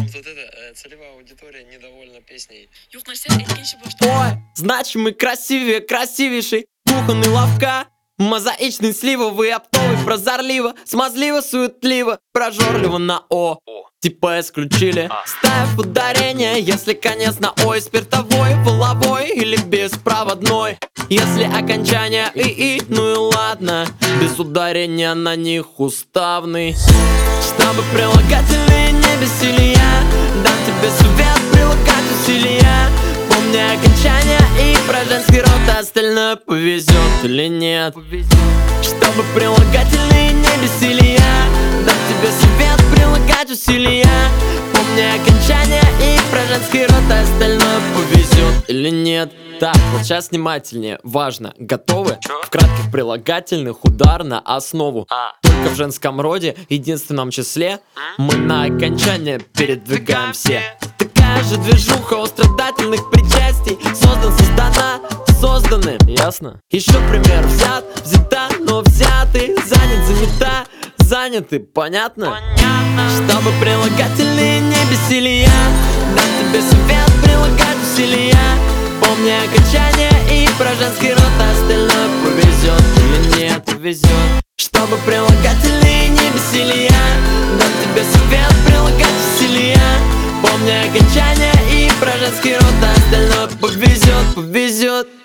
Тут это, целевая аудитория недовольна песней. Ой, значимый, красивее, красивейший, кухонный лавка, мозаичный, сливовый, оптовый, прозорливо, смазливо, суетливо, прожорливо на О. Типа исключили, ставь ударение, если конец на Ой, спиртовой, воловой или беспроводной. Если окончание ИИ, ну и ладно, без ударения на них уставный. Чтобы прилагательные не бесили я, дам тебе совет прилагать усилия. Помни окончание и про женский род, остальное повезет или нет. Чтобы прилагательные не бесили я, дам тебе совет прилагать усилия. Помни окончание и про женский род, остальное повезет или нет. Так, вот сейчас внимательнее, важно, готовы? В кратких прилагательных удар на основу. Только в женском роде, единственном числе, мы на окончание передвигаем все. Такая же движуха у страдательных причастий. Создан, создана, созданы. Ясно? Еще пример взят, взята, но взяты. Занят, занята, заняты. Понятно? Чтобы прилагательные не бесили я, дам тебе совет прилагать усилия. Помни окончание и про женский род, остальное повезет или нет, повезет. Чтобы прилагательные не бесили я, дам тебе совет прилагать усилия. Помни окончание и про женский род, остальное повезет, повезет.